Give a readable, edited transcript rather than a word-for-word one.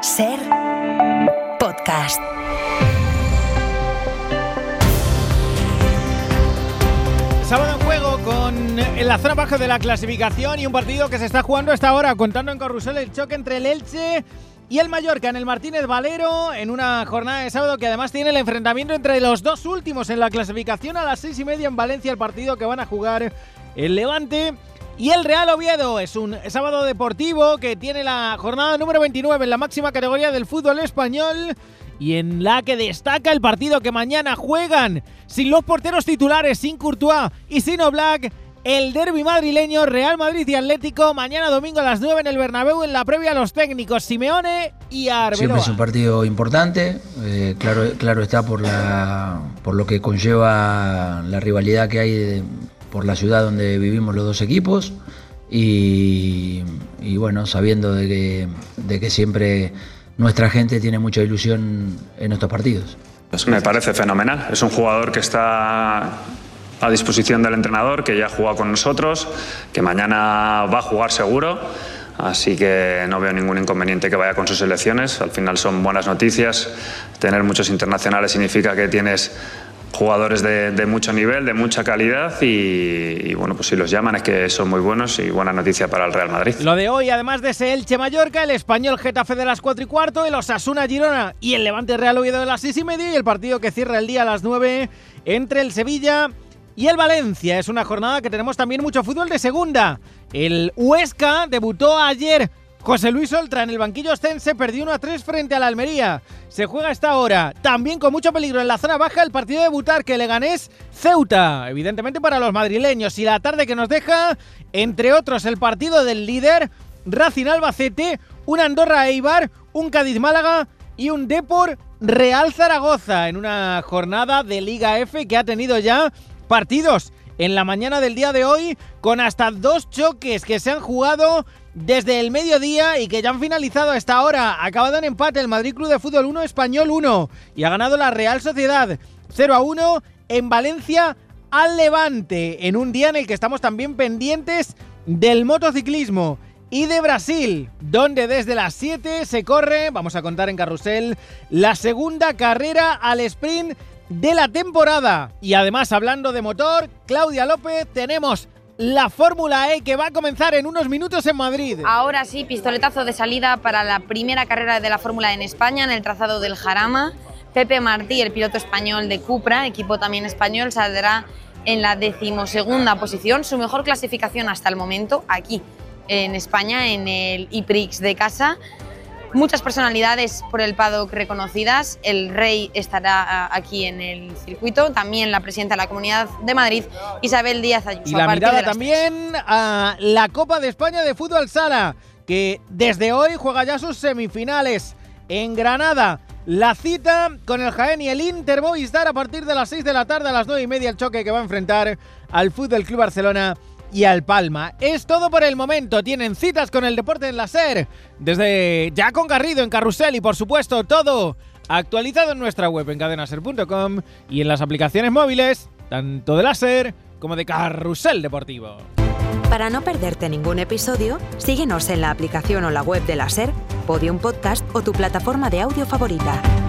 SER Podcast. Sábado en juego en la zona baja de la clasificación y un partido que se está jugando a esta hora, contando en Carrusel el choque entre el Elche y el Mallorca en el Martínez Valero, en una jornada de sábado que además tiene el enfrentamiento entre los dos últimos en la clasificación a las 6:30 en Valencia, el partido que van a jugar el Levante y el Real Oviedo. Es un sábado deportivo que tiene la jornada número 29 en la máxima categoría del fútbol español y en la que destaca el partido que mañana juegan sin los porteros titulares, sin Courtois y sin Oblak, el derbi madrileño, Real Madrid y Atlético, mañana domingo a las 9 en el Bernabéu, en la previa a los técnicos Simeone y Arbeloa. Siempre es un partido importante, claro está por lo que conlleva la rivalidad que hay por la ciudad donde vivimos los dos equipos y bueno, sabiendo de que siempre nuestra gente tiene mucha ilusión en estos partidos. Me parece fenomenal, es un jugador que está a disposición del entrenador, que ya ha jugado con nosotros, que mañana va a jugar seguro, así que no veo ningún inconveniente que vaya con sus selecciones. Al final son buenas noticias, tener muchos internacionales significa que tienes jugadores de mucho nivel, de mucha calidad y bueno, pues si los llaman es que son muy buenos y buena noticia para el Real Madrid. Lo de hoy, además de ese Elche Mallorca, el Español Getafe de las 4:15, el Osasuna Girona y el Levante Real Oviedo de las 6:30 y el partido que cierra el día a las 9 entre el Sevilla y el Valencia. Es una jornada que tenemos también mucho fútbol de segunda. El Huesca debutó ayer. José Luis Oltra en el banquillo ostense perdió 1-3 frente al Almería. Se juega a esta hora, también con mucho peligro en la zona baja, el partido de debutar que Leganés Ceuta, evidentemente para los madrileños. Y la tarde que nos deja, entre otros, el partido del líder Racing Albacete, un Andorra Eibar, un Cádiz Málaga y un Depor Real Zaragoza, en una jornada de Liga F que ha tenido ya partidos en la mañana del día de hoy, con hasta 2 choques que se han jugado desde el mediodía y que ya han finalizado a esta hora. Acabado en empate el Madrid Club de Fútbol 1, Español 1, y ha ganado la Real Sociedad 0-1 en Valencia al Levante, en un día en el que estamos también pendientes del motociclismo y de Brasil, donde desde las 7 se corre, vamos a contar en Carrusel, la segunda carrera al sprint de la temporada. Y además, hablando de motor, Claudia López, tenemos la Fórmula E que va a comenzar en unos minutos en Madrid. Ahora sí, pistoletazo de salida para la primera carrera de la Fórmula E en España, en el trazado del Jarama. Pepe Martí, el piloto español de Cupra, equipo también español, saldrá en la 12ª posición, su mejor clasificación hasta el momento aquí en España, en el E-Prix de casa. Muchas personalidades por el paddock reconocidas. El Rey estará aquí en el circuito, también la presidenta de la Comunidad de Madrid, Isabel Díaz Ayuso. Y la mirada también a la Copa de España de Fútbol Sala, que desde hoy juega ya sus semifinales en Granada. La cita con el Jaén y el Inter Movistar a partir de las 6 de la tarde, a las 9:30 el choque que va a enfrentar al Fútbol Club Barcelona y al Palma. Es todo por el momento. Tienen citas con el deporte en la SER, desde Jackson Garrido en Carrusel y por supuesto todo actualizado en nuestra web en cadenaser.com y en las aplicaciones móviles, tanto de la SER como de Carrusel Deportivo. Para no perderte ningún episodio, síguenos en la aplicación o la web de la SER, Podium Podcast o tu plataforma de audio favorita.